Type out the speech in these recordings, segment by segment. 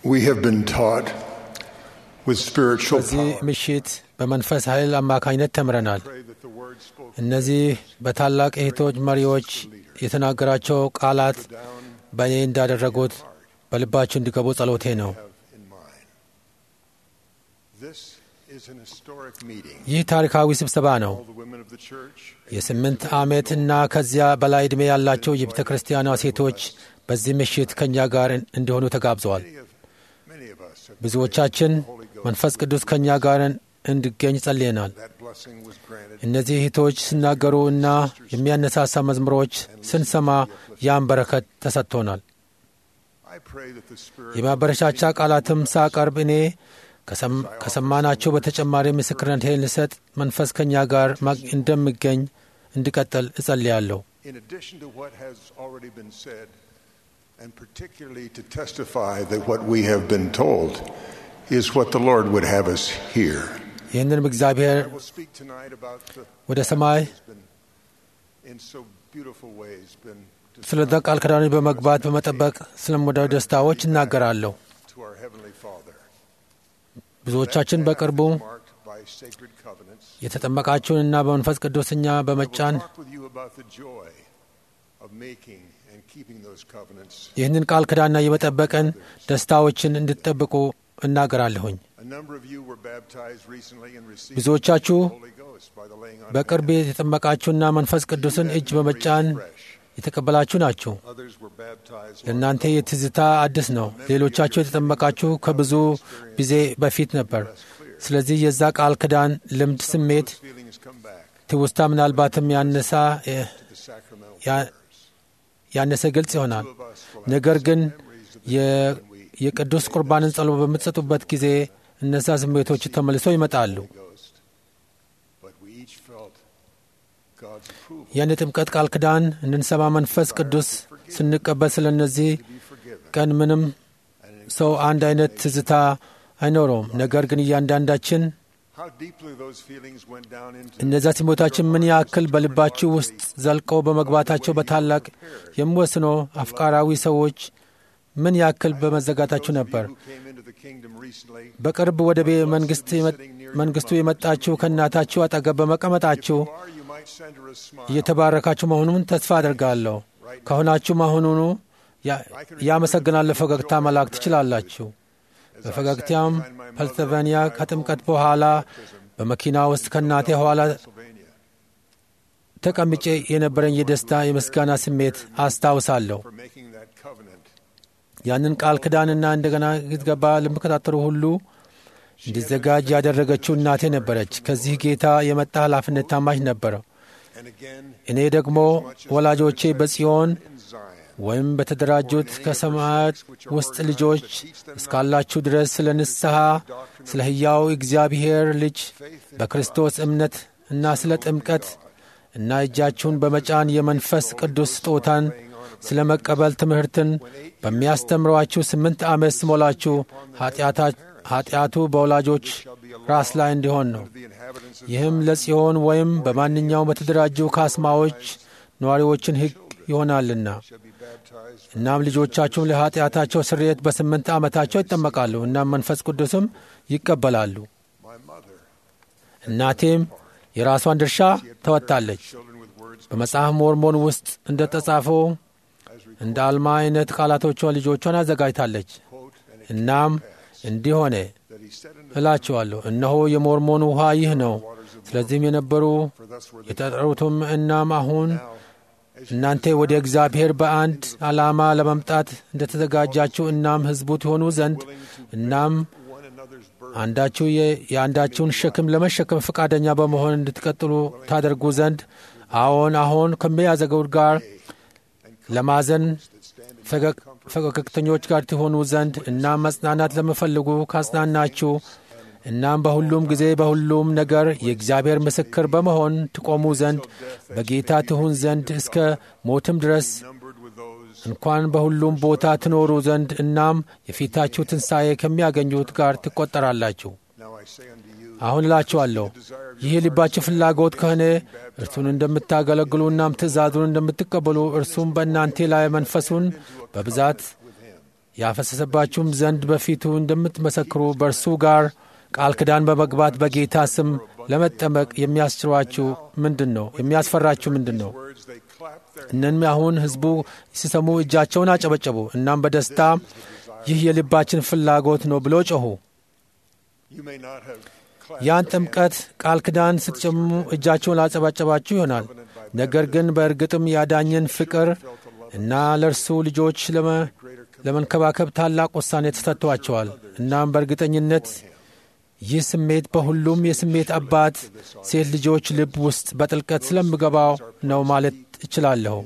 We have been taught with spiritual በዚህ power. ምሽት በመንፈስ ኃይል አማካኝነት ተምረናል። Pray that the words spoken እነዚህ በታላቅ እህቶች መሪዎች የተናገራቸው ቃላት በእኔ እንዳደረጉት በልባችሁ እንዲገቡ ጸሎቴ ነው። have in mind. This is an historic meeting. ይህ ታሪካዊ ስብሰባ ነው። All the women of the church, የ8 ዓመት እና ከዚያ በላይ ዕድሜ ያላቸው የቤተ ክርስቲያኗ ሴቶች በዚህ ምሽት ከእኛ ጋር እንዲሆኑ ተጋብዘዋል። many of us have ብዙዎቻችን መንፈስ ቅዱስ ከእኛ ጋር እንዲገኝ ጸልየናል። that blessing was granted. እነዚህ እህቶች ሲናገሩ እና የሚያነሳሳ መዝሙሮች ስንሰማ ያን በረከት ተሰጥቶናል። I pray that the Spirit የማበረሻቻ ቃላትም ሳቀርብ እኔ ከሰማናቸው በተጨማሪ ምስክርነቴን ልሰጥ መንፈስ ከእኛ ጋር እንደሚገኝ እንዲቀጥል እጸልያለሁ። in addition to what has already been said, and particularly to testify that what we have been told is what the Lord would have us hear. ይህንንም እግዚአብሔር I will speak tonight about the ወደ ሰማይ in so beautiful ways been ስለ ቃል ኪዳኑ በመግባት በመጠበቅ ስለምወደው ደስታዎች እናገራለሁ። to our heavenly Father. ብዙዎቻችን በቅርቡ Marked by sacred covenants. የተጠመቃችሁንና በመንፈስ ቅዱስኛ በመጫን Talk with you about the joy of making and keeping those covenants. ይህንን ቃል ኪዳንና የመጠበቅን ደስታዎችን እንድትጠብቁ እናገራለሁኝ። A number of you were baptized recently and received ብዙዎቻችሁ the Holy Ghost by the laying on of በቅርብ የተጠመቃችሁና መንፈስ ቅዱስን እጅ በመጫን fresh. የተቀበላችሁ ናችሁ። Others were baptized ለእናንተ የትዝታ አዲስ ነው። ሌሎቻችሁ የተጠመቃችሁ ከብዙ ጊዜ በፊት ነበር። ስለዚህ የዛ ቃል ኪዳን ልምድ ስሜት feelings come back ትውስታ ምናልባትም to the sacramental ያነሰ ግልጽ ይሆናል። of us will ነገር ግን memories of the የቅዱስ ቁርባንን ጸሎት በምትሰጡበት ጊዜ እነዛ ስሜቶች ተመልሰው ይመጣሉ። Ghost. But we each felt God's approval ያን የጥምቀት ቃል ኪዳን እንድንሰማ መንፈስ ቅዱስ ስንቀበል ስለ እነዚህ to be forgiven. ቀን ምንም ሰው አንድ አይነት ትዝታ አይኖረውም። ነገር ግን እያንዳንዳችን How deeply those feelings went down into እነዛ ስሜቶችን ምን ያክል በልባችሁ ውስጥ ዘልቀው በመግባታቸው በታላቅ የሚወስነው አፍቃራዊ ሰዎች ምን ያክል በመዘጋታችሁ ነበር። who came into the kingdom recently. በቅርብ ወደ መንግስቱ የመጣችሁ ከእናታችሁ አጠገብ በመቀመጣችሁ Or you might send her a smile. እየተባረካችሁ መሆኑን ተስፋ አድርጋለሁ። ከሆናችሁ መሆኑኑ ያመሰግናለሁ ፈገግታ መላክ ትችላላችሁ። በፈገግታም ፔንሲልቫኒያ ከጥምቀት በኋላ በመኪና ውስጥ ከእናቴ ኋላ Pennsylvania ተቀምጬ የነበረኝ የደስታ የምስጋና ስሜት አስታውሳለሁ። for making that covenant. ያንን ቃል ኪዳንና እንደገና ይትገባ ለሚከታተሉ ሁሉ እንዲዘጋጅ ያደረገችው እናቴ ነበረች። ከዚህ ጌታ የመጣ ኃላፊነት ታማኝ ነበረ። And again እኔ ደግሞ ወላጆቼ በጽዮን in Zion. ወይም በተደራጁት ከሰማያት ውስጥ ልጆች እስካላችሁ ድረስ ስለ ንስሐ፣ ስለ ሕያው እግዚአብሔር ልጅ በክርስቶስ እምነት እና ስለ ጥምቀት እና እጃችሁን በመጫን የመንፈስ ቅዱስ ስጦታን ስለ መቀበል ትምህርትን በሚያስተምሯችሁ 8 ዓመት ስሞላችሁ ኃጢአቱ በወላጆች ራስ ላይ እንዲሆን ነው። The inhabitants of ይህም ለጽዮን ወይም በማንኛውም በተደራጁ ካስማዎች ነዋሪዎችን ሕግ ይሆናልና። shall be baptized. እናም ልጆቻችሁም ለኃጢአታቸው ስርየት በ8 ዓመታቸው ይጠመቃሉ። እናም መንፈስ ቅዱስም ይቀበላሉ። My mother, እናቴም የራሷን ድርሻ ተወጣለች። children with words በመጽሐፍ ሞርሞን ውስጥ እንደ ተጻፈው እንደ አልማ አይነት ቃላቶቿ ልጆቿን አዘጋጅታለች። quote and it እናም እንዲህ ሆነ that he said unto እላችኋለሁ፣ እነሆ የሞርሞን ውሃ ይህ ነው። ስለዚህም የነበሩ for thus were the የተጠሩትም እናም አሁን እናንተ ወደ እግዚአብሔር በአንድ ዓላማ ለመምጣት እንደተዘጋጃችሁ እናም ሕዝቡ ትሆኑ ዘንድ እናም one another's burden አንዳችሁ የአንዳችሁን ሸክም ለመሸከም ፈቃደኛ በመሆን እንድትቀጥሉ ታደርጉ ዘንድ አሁን ከሚያዘገው ጋር ለማዘን ፈገግተኞች ጋር ትሆኑ ዘንድ እናም መጽናናት ለመፈልጉ ካጽናናችሁ እናም በሁሉም ጊዜ በሁሉም ነገር የእግዚአብሔር ምስክር በመሆን ትቆሙ ዘንድ በጌታ ትሁን ዘንድ እስከ ሞትም ድረስ numbered with those. እንኳን በሁሉም ቦታ ትኖሩ ዘንድ እናም የፊታችሁ ትንሣኤ ከሚያገኙት ጋር ትቈጠራላችሁ። Now I say unto you, አሁን እላችኋለሁ ይህ የልባችሁ ፍላጎት ከሆነ እርሱን እንደምታገለግሉ እናም ትእዛዙን እንደምትቀበሉ እርሱም በእናንተ ላይ መንፈሱን በብዛት ያፈሰሰባችሁም ዘንድ በፊቱ እንደምትመሰክሩ በእርሱ ጋር ቃል ኪዳን በመግባት በጌታ ስም ለመጠመቅ የሚያስችሯችሁ ምንድን ነው? የሚያስፈራችሁ ምንድን ነው? እነም አሁን ሕዝቡ ሲሰሙ እጃቸውን አጨበጨቡ። እናም በደስታ ይህ የልባችን ፍላጎት ነው ብሎ ጮኹ። ያን ጥምቀት ቃል ኪዳን ስትጨምሙ እጃቸውን ላጨበጨባችሁ ይሆናል። ነገር ግን በእርግጥም ያዳኝን ፍቅር እና ለእርሱ ልጆች ለመንከባከብ ታላቅ ውሳኔ ተሰጥቷቸዋል። እናም በእርግጠኝነት ይህ ስሜት በሁሉም የስሜት አባት ሴት ልጆች ልብ ውስጥ በጥልቀት ስለሚገባው ነው ማለት እችላለሁ።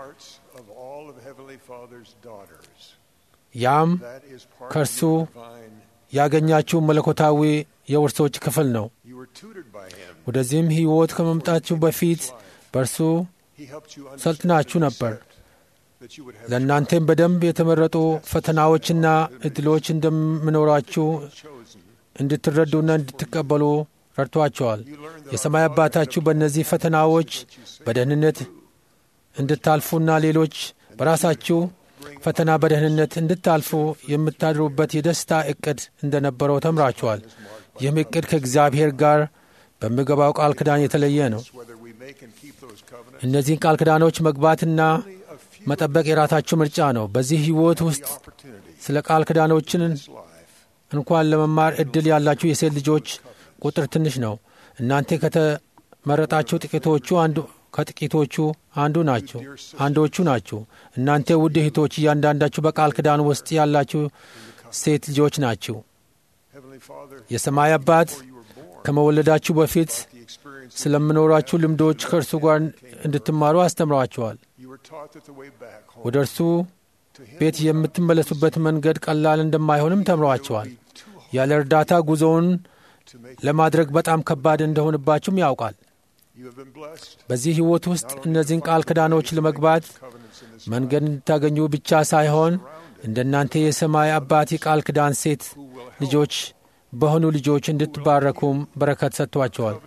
ያም ከእርሱ ያገኛችሁ መለኮታዊ የውርሶች ክፍል ነው። ወደዚህም ሕይወት ከመምጣችሁ በፊት በእርሱ ሰልጥናችሁ ነበር። ለእናንተም በደንብ የተመረጡ ፈተናዎችና ዕድሎች እንደሚኖራችሁ እንድትረዱና እንድትቀበሉ ረድቷቸዋል። የሰማይ አባታችሁ በእነዚህ ፈተናዎች በደህንነት እንድታልፉና ሌሎች በራሳችሁ ፈተና በደህንነት እንድታልፉ የምታድሩበት የደስታ ዕቅድ እንደነበረው ተምራችኋል። ይህም ዕቅድ ከእግዚአብሔር ጋር በሚገባው ቃል ኪዳን የተለየ ነው። እነዚህን ቃል ኪዳኖች መግባትና መጠበቅ የራሳችሁ ምርጫ ነው። በዚህ ሕይወት ውስጥ ስለ ቃል ኪዳኖችን እንኳን ለመማር ዕድል ያላችሁ የሴት ልጆች ቁጥር ትንሽ ነው። እናንተ ከተመረጣችሁ ከጥቂቶቹ አንዶቹ ናችሁ። እናንተ ውድ እህቶች እያንዳንዳችሁ በቃል ኪዳን ውስጥ ያላችሁ ሴት ልጆች ናችሁ። የሰማይ አባት ከመወለዳችሁ በፊት ስለምኖራችሁ ልምዶች ከእርሱ ጋር እንድትማሩ አስተምሯችኋል። ወደ እርሱ ቤት የምትመለሱበት መንገድ ቀላል እንደማይሆንም ተምሯችኋል። ያለ እርዳታ ጉዞውን ለማድረግ በጣም ከባድ እንደሆንባችሁም ያውቃል። በዚህ ሕይወት ውስጥ እነዚህን ቃል ኪዳኖች ለመግባት መንገድ እንድታገኙ ብቻ ሳይሆን እንደናንተ የሰማይ አባት የቃል ኪዳን ሴት ልጆች በሆኑ ልጆች እንድትባረኩም በረከት ሰጥቷቸዋል።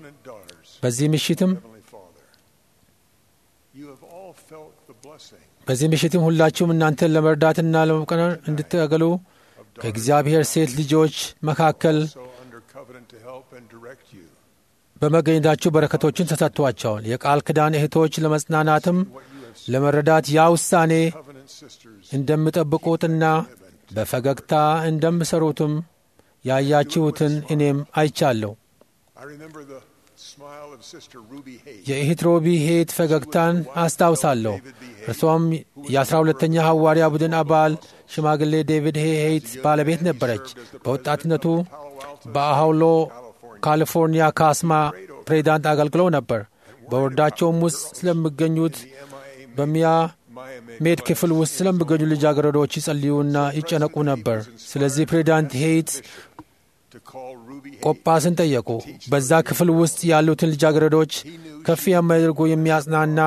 በዚህ ምሽትም ሁላችሁም እናንተን ለመርዳትና ለመቀነር እንድትገሉ ከእግዚአብሔር ሴት ልጆች መካከል በመገኘታችሁ በረከቶችን ተሰጥቷቸዋል። የቃል ኪዳን እህቶች ለመጽናናትም ለመረዳት ያ ውሳኔ እንደምጠብቁትና በፈገግታ እንደምሰሩትም ያያችሁትን እኔም አይቻለሁ። የእህት ሮቢ ሄት ፈገግታን አስታውሳለሁ። እርሷም የ12ኛ ሐዋርያ ቡድን አባል ሽማግሌ ዴቪድ ሄት ባለቤት ነበረች። በወጣትነቱ በአውሎ ካሊፎርኒያ ካስማ ፕሬዚዳንት አገልግለው ነበር። በወረዳቸውም ውስጥ ስለሚገኙት በሚያ ሜድ ክፍል ውስጥ ስለሚገኙ ልጃገረዶች ይጸልዩና ይጨነቁ ነበር። ስለዚህ ፕሬዚዳንት ሄት ቆጳስን ጠየቁ። በዛ ክፍል ውስጥ ያሉትን ልጃገረዶች ከፍ የሚያደርጉ የሚያጽናና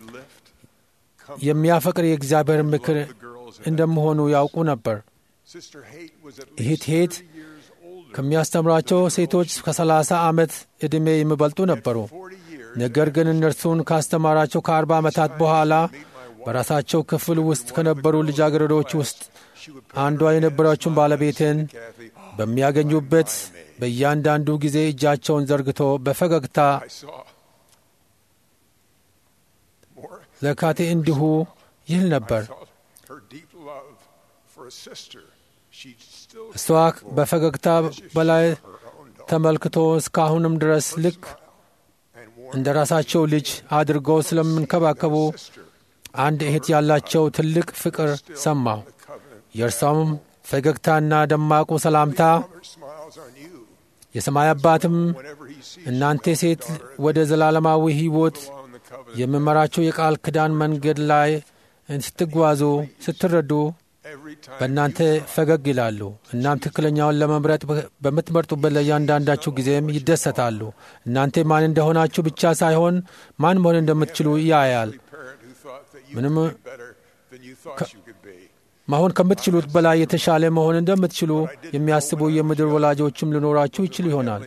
የሚያፈቅር የእግዚአብሔር ምክር እንደመሆኑ ያውቁ ነበር። እህት ሄት ከሚያስተምራቸው ሴቶች ከ30 ዓመት ዕድሜ የሚበልጡ ነበሩ። ነገር ግን እነርሱን ካስተማራቸው ከ40 ዓመታት በኋላ በራሳቸው ክፍል ውስጥ ከነበሩ ልጃገረዶች ውስጥ አንዷ የነበረችውን ባለቤትን በሚያገኙበት በእያንዳንዱ ጊዜ እጃቸውን ዘርግቶ በፈገግታ ለካቴ እንዲሁ ይል ነበር። እሷ በፈገግታ በላይ ተመልክቶ እስካሁንም ድረስ ልክ እንደ ራሳቸው ልጅ አድርገው ስለምንከባከቡ አንድ እህት ያላቸው ትልቅ ፍቅር ሰማሁ። የእርሷም ፈገግታና ደማቁ ሰላምታ የሰማይ አባትም እናንተ ሴት ወደ ዘላለማዊ ሕይወት የሚመራቸው የቃል ኪዳን መንገድ ላይ ስትጓዙ ስትረዱ በእናንተ ፈገግ ይላሉ። እናም ትክክለኛውን ለመምረጥ በምትመርጡበት ለእያንዳንዳችሁ ጊዜም ይደሰታሉ። እናንተ ማን እንደሆናችሁ ብቻ ሳይሆን ማን መሆን እንደምትችሉ ያያል። ምንም መሆን ከምትችሉት በላይ የተሻለ መሆን እንደምትችሉ የሚያስቡ የምድር ወላጆችም ሊኖራችሁ ይችል ይሆናል።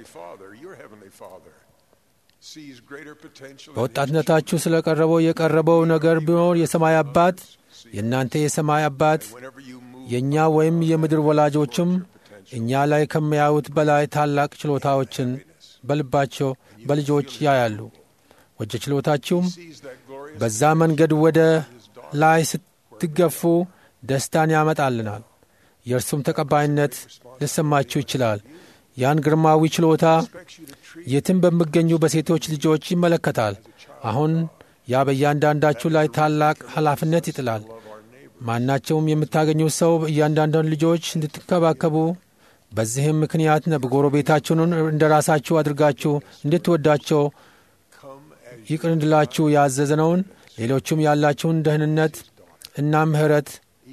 በወጣትነታችሁ ስለቀረበው የቀረበው ነገር ቢኖር የሰማይ አባት የእናንተ የሰማይ አባት የእኛ ወይም የምድር ወላጆችም እኛ ላይ ከሚያዩት በላይ ታላቅ ችሎታዎችን በልባቸው በልጆች ያያሉ። ወደ ችሎታችሁም በዛ መንገድ ወደ ላይ ስትገፉ ደስታን ያመጣልናል። የእርሱም ተቀባይነት ሊሰማችሁ ይችላል። ያን ግርማዊ ችሎታ የትም በሚገኙ በሴቶች ልጆች ይመለከታል። አሁን ያ በእያንዳንዳችሁ ላይ ታላቅ ኃላፊነት ይጥላል። ማናቸውም የምታገኙት ሰው እያንዳንዳን ልጆች እንድትከባከቡ፣ በዚህም ምክንያት ጎረቤታችሁን እንደ ራሳችሁ አድርጋችሁ እንድትወዳቸው፣ ይቅር እንድላችሁ ያዘዝነውን ሌሎቹም ያላችሁን ደህንነት እና ምሕረት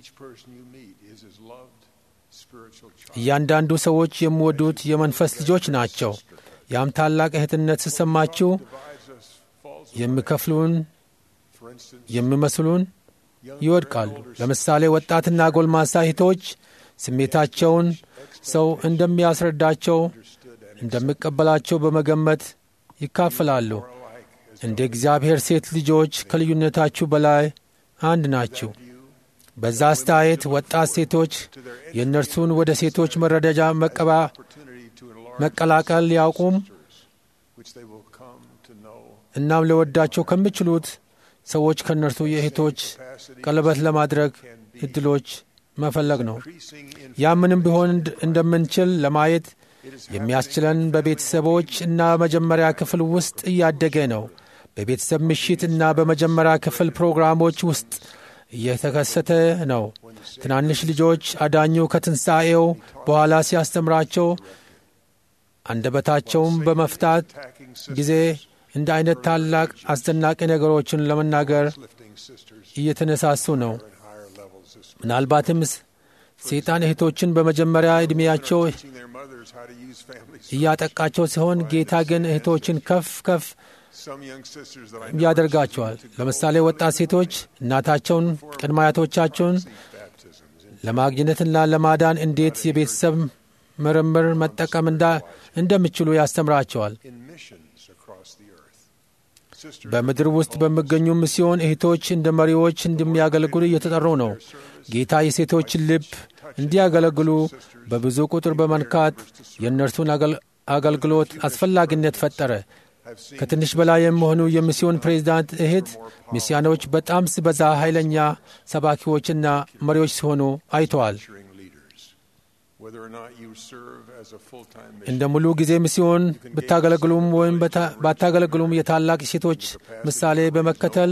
እያንዳንዱ ሰዎች የሚወዱት የመንፈስ ልጆች ናቸው። ያም ታላቅ እህትነት ሲሰማችሁ የሚከፍሉን የሚመስሉን ይወድቃሉ። ለምሳሌ ወጣትና ጎልማሳ እህቶች ስሜታቸውን ሰው እንደሚያስረዳቸው እንደሚቀበላቸው በመገመት ይካፈላሉ። እንደ እግዚአብሔር ሴት ልጆች ከልዩነታችሁ በላይ አንድ ናችሁ። በዛ አስተያየት ወጣት ሴቶች የእነርሱን ወደ ሴቶች መረዳጃ መቀላቀል ያውቁም እናም ለወዳቸው ከሚችሉት ሰዎች ከእነርሱ የእህቶች ቀለበት ለማድረግ እድሎች መፈለግ ነው። ያ ምንም ቢሆን እንደምንችል ለማየት የሚያስችለን በቤተሰቦች እና መጀመሪያ ክፍል ውስጥ እያደገ ነው። በቤተሰብ ምሽት እና በመጀመሪያ ክፍል ፕሮግራሞች ውስጥ እየተከሰተ ነው። ትናንሽ ልጆች አዳኙ ከትንሣኤው በኋላ ሲያስተምራቸው አንደበታቸውን በመፍታት ጊዜ እንደ አይነት ታላቅ አስደናቂ ነገሮችን ለመናገር እየተነሳሱ ነው። ምናልባትም ሰይጣን እህቶችን በመጀመሪያ ዕድሜያቸው እያጠቃቸው ሲሆን፣ ጌታ ግን እህቶችን ከፍ ያደርጋቸዋል። ለምሳሌ ወጣት ሴቶች እናታቸውን፣ ቅድመ አያቶቻቸውን ለማግኘትና ለማዳን እንዴት የቤተሰብ ምርምር መጠቀም እንደሚችሉ ያስተምራቸዋል። በምድር ውስጥ በሚገኙ ሚስዮን እህቶች እንደ መሪዎች እንደሚያገለግሉ እየተጠሩ ነው። ጌታ የሴቶችን ልብ እንዲያገለግሉ በብዙ ቁጥር በመንካት የእነርሱን አገልግሎት አስፈላጊነት ፈጠረ። ከትንሽ በላይ የሚሆኑ የሚስዮን ፕሬዚዳንት እህት ሚስያኖች በጣም ሲበዛ ኃይለኛ ሰባኪዎችና መሪዎች ሲሆኑ አይተዋል። እንደ ሙሉ ጊዜ ሚስዮን ብታገለግሉም ወይም ባታገለግሉም የታላቅ ሴቶች ምሳሌ በመከተል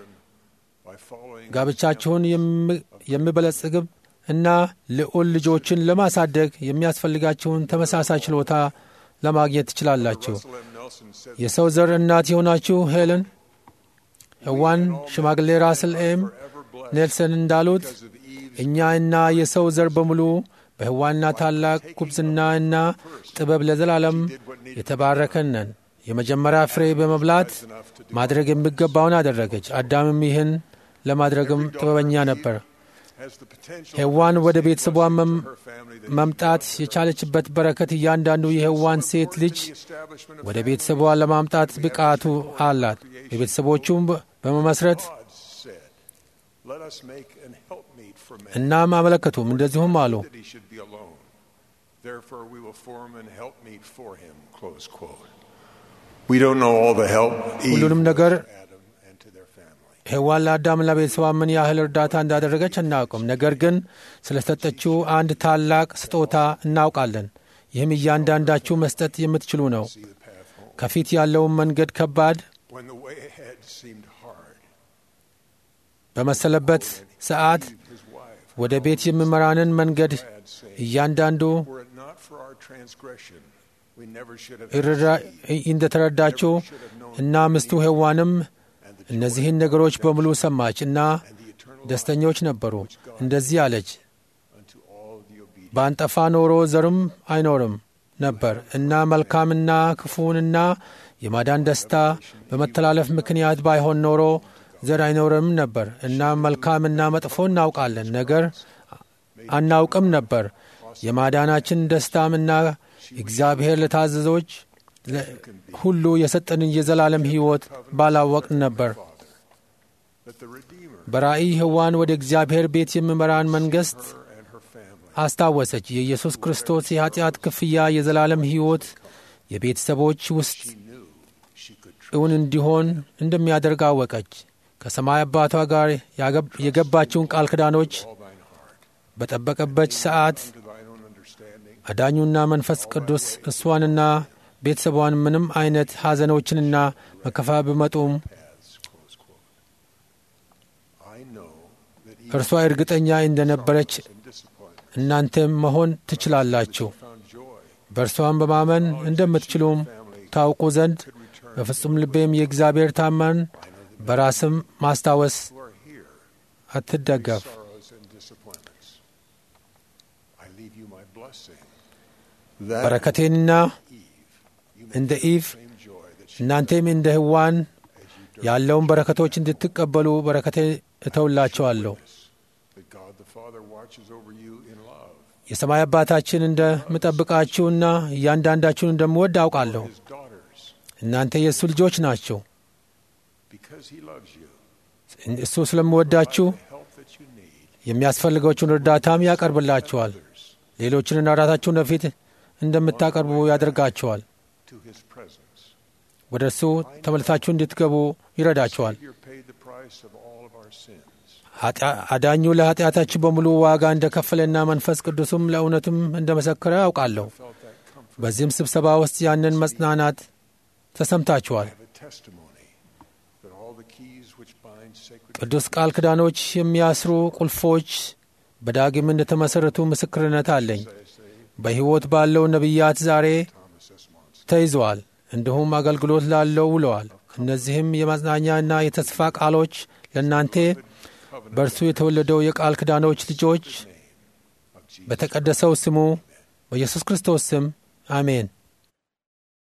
ጋብቻችሁን የሚበለጽግብ እና ልዑል ልጆችን ለማሳደግ የሚያስፈልጋችሁን ተመሳሳይ ችሎታ ለማግኘት ትችላላችሁ። የሰው ዘር እናት የሆናችሁ ሄለን ሕዋን ሽማግሌ ራስል ኤም ኔልሰን እንዳሉት እኛ እና የሰው ዘር በሙሉ በሕዋና ታላቅ ጉብዝና እና ጥበብ ለዘላለም የተባረከን ነን። የመጀመሪያ ፍሬ በመብላት ማድረግ የሚገባውን አደረገች። አዳምም ይህን ለማድረግም ጥበበኛ ነበር። ሕዋን ወደ ቤተሰቧ መምጣት የቻለችበት በረከት እያንዳንዱ የሕዋን ሴት ልጅ ወደ ቤተሰቧ ለማምጣት ብቃቱ አላት። በቤተሰቦቹም በመመስረት እናም አመለከቱም እንደዚሁም አሉ፣ ሁሉንም ነገር ሕዋን ለአዳምና ቤተሰቧ ምን ያህል እርዳታ እንዳደረገች አናውቅም። ነገር ግን ስለ ሰጠችው አንድ ታላቅ ስጦታ እናውቃለን። ይህም እያንዳንዳችሁ መስጠት የምትችሉ ነው። ከፊት ያለውን መንገድ ከባድ በመሰለበት ሰዓት ወደ ቤት የሚመራንን መንገድ እያንዳንዱ እንደተረዳችው እና ምስቱ ሕዋንም እነዚህን ነገሮች በሙሉ ሰማች እና ደስተኞች ነበሩ። እንደዚህ አለች፣ ባንጠፋ ኖሮ ዘርም አይኖርም ነበር እና መልካምና ክፉንና የማዳን ደስታ በመተላለፍ ምክንያት ባይሆን ኖሮ ዘር አይኖርም ነበር እና መልካምና መጥፎ እናውቃለን ነገር አናውቅም ነበር። የማዳናችን ደስታም እና እግዚአብሔር ለታዘዞች ሁሉ የሰጠንን የዘላለም ሕይወት ባላወቅን ነበር። በራእይ ሕዋን ወደ እግዚአብሔር ቤት የሚመራን መንግሥት አስታወሰች። የኢየሱስ ክርስቶስ የኃጢአት ክፍያ የዘላለም ሕይወት የቤተሰቦች ውስጥ እውን እንዲሆን እንደሚያደርግ አወቀች። ከሰማይ አባቷ ጋር የገባችውን ቃል ኪዳኖች በጠበቀበች ሰዓት አዳኙና መንፈስ ቅዱስ እሷንና ቤተሰቧን ምንም አይነት ሐዘኖችንና መከፋት ቢመጡም እርሷ እርግጠኛ እንደነበረች እናንተም መሆን ትችላላችሁ። በእርሷም በማመን እንደምትችሉም ታውቁ ዘንድ በፍጹም ልቤም የእግዚአብሔር ታማኝ በራስም ማስታወስ አትደገፍ። በረከቴንና እንደ ኢቭ እናንተም እንደ ሕዋን ያለውን በረከቶች እንድትቀበሉ በረከቴን እተውላችኋለሁ። የሰማይ አባታችን እንደምጠብቃችሁና እያንዳንዳችሁን እንደምወድ አውቃለሁ። እናንተ የእሱ ልጆች ናቸው። እሱ ስለምወዳችሁ የሚያስፈልገውን እርዳታም ያቀርብላችኋል። ሌሎችንና ራሳችሁን በፊት እንደምታቀርቡ ያደርጋችኋል። ወደ እሱ ተመልሳችሁ እንድትገቡ ይረዳችኋል። አዳኙ ለኃጢአታችሁ በሙሉ ዋጋ እንደከፈለና መንፈስ ቅዱስም ለእውነትም እንደመሰከረ አውቃለሁ። በዚህም ስብሰባ ውስጥ ያንን መጽናናት ተሰምታችኋል። ቅዱስ ቃል ኪዳኖች የሚያስሩ ቁልፎች በዳግም እንደተመሠረቱ ምስክርነት አለኝ። በሕይወት ባለው ነቢያት ዛሬ ተይዘዋል፣ እንዲሁም አገልግሎት ላለው ውለዋል። እነዚህም የማጽናኛና የተስፋ ቃሎች ለእናንተ በእርሱ የተወለደው የቃል ኪዳኖች ልጆች በተቀደሰው ስሙ በኢየሱስ ክርስቶስ ስም አሜን።